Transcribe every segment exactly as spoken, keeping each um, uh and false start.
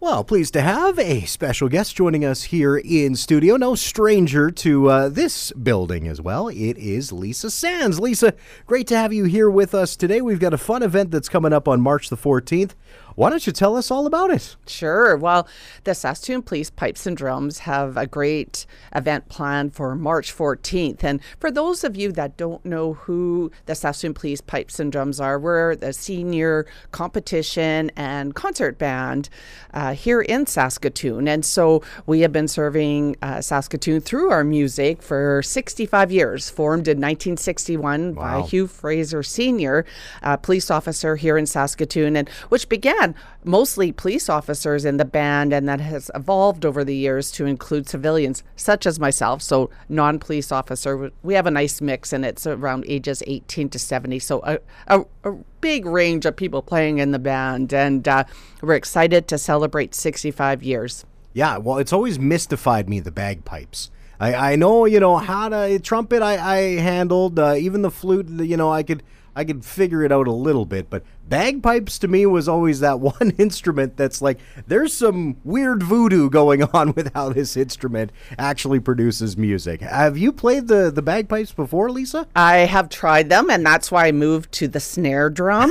Well, pleased to have a special guest joining us here in studio. No stranger to uh, this building as well. It is Lisa Sands. Lisa, great to have you here with us today. We've got a fun event that's coming up on March the fourteenth. Why don't you tell us all about it? Sure. Well, the Saskatoon Police Pipes and Drums have a great event planned for March fourteenth. And for those of you that don't know who the Saskatoon Police Pipes and Drums are, we're the senior competition and concert band uh, here in Saskatoon. And so we have been serving uh, Saskatoon through our music for sixty-five years, formed in nineteen sixty-one Wow. by Hugh Fraser Senior, a police officer here in Saskatoon, and which began mostly police officers in the band, and that has evolved over the years to include civilians such as myself, so non-police officer. We have a nice mix, and it's around ages eighteen to seventy, so a, a, a big range of people playing in the band, and uh, we're excited to celebrate sixty-five years. Yeah, well, it's always mystified me, the bagpipes. I, I know, you know, how to trumpet I, I handled, uh, even the flute, you know, I could I could figure it out a little bit, but bagpipes to me was always that one instrument that's like, there's some weird voodoo going on with how this instrument actually produces music. Have you played the, the bagpipes before, Lisa? I have tried them, and that's why I moved to the snare drum.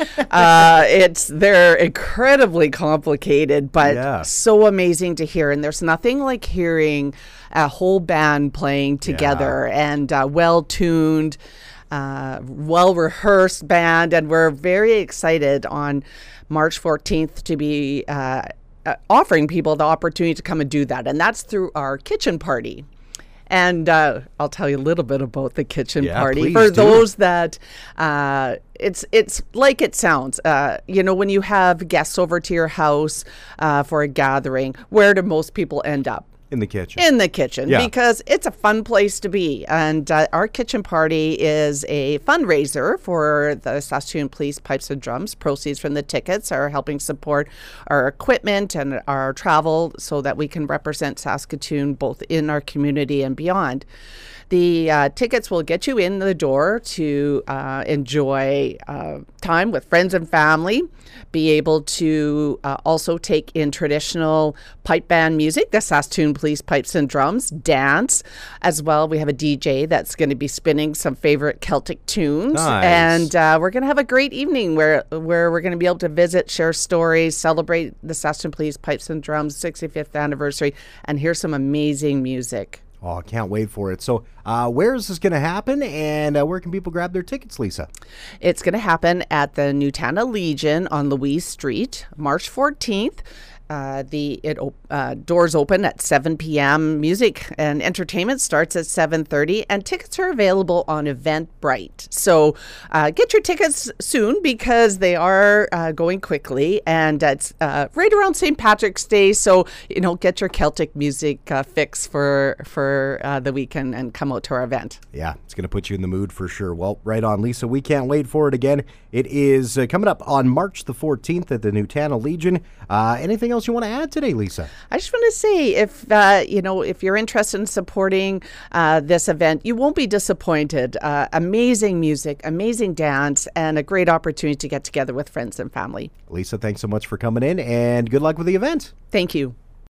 uh, it's they're incredibly complicated, but Yeah. so amazing to hear. And there's nothing like hearing a whole band playing together and uh, well-tuned. Uh, well-rehearsed band, and we're very excited on March fourteenth to be uh, uh, offering people the opportunity to come and do that, and that's through our kitchen party. And uh, I'll tell you a little bit about the kitchen Yeah, party please for do. those that uh, it's it's like it sounds. Uh, you know, when you have guests over to your house uh, for a gathering, where do most people end up? In the kitchen. In the kitchen, Yeah. because it's a fun place to be. And uh, our kitchen party is a fundraiser for the Saskatoon Police Pipes and Drums. Proceeds from the tickets are helping support our equipment and our travel so that we can represent Saskatoon both in our community and beyond. The uh, tickets will get you in the door to uh, enjoy uh, time with friends and family, be able to uh, also take in traditional pipe band music, the Saskatoon Police Pipes and Drums, dance. As well, we have a D J that's going to be spinning some favorite Celtic tunes. Nice. And uh, we're going to have a great evening where, where we're going to be able to visit, share stories, celebrate the Saskatoon Police Pipes and Drums sixty-fifth anniversary, and hear some amazing music. Oh, I can't wait for it. So uh, where is this going to happen, and uh, where can people grab their tickets, Lisa? It's going to happen at the Nutana Legion on Louise Street, March fourteenth. Uh, the it op- uh, doors open at seven p.m. Music and entertainment starts at seven thirty, and tickets are available on Eventbrite. So uh, get your tickets soon because they are uh, going quickly, and it's uh, right around Saint Patrick's Day. So you know, get your Celtic music uh, fix for for uh, the weekend and come out to our event. Yeah, it's going to put you in the mood for sure. Well, right on, Lisa. We can't wait for it again. It is uh, coming up on March the fourteenth at the Nutana Legion. Uh, anything else you want to add today, Lisa? I just want to say, if uh, you know, if you're interested in supporting uh, this event, you won't be disappointed. Uh, amazing music, amazing dance, and a great opportunity to get together with friends and family. Lisa, thanks so much for coming in, and good luck with the event. Thank you.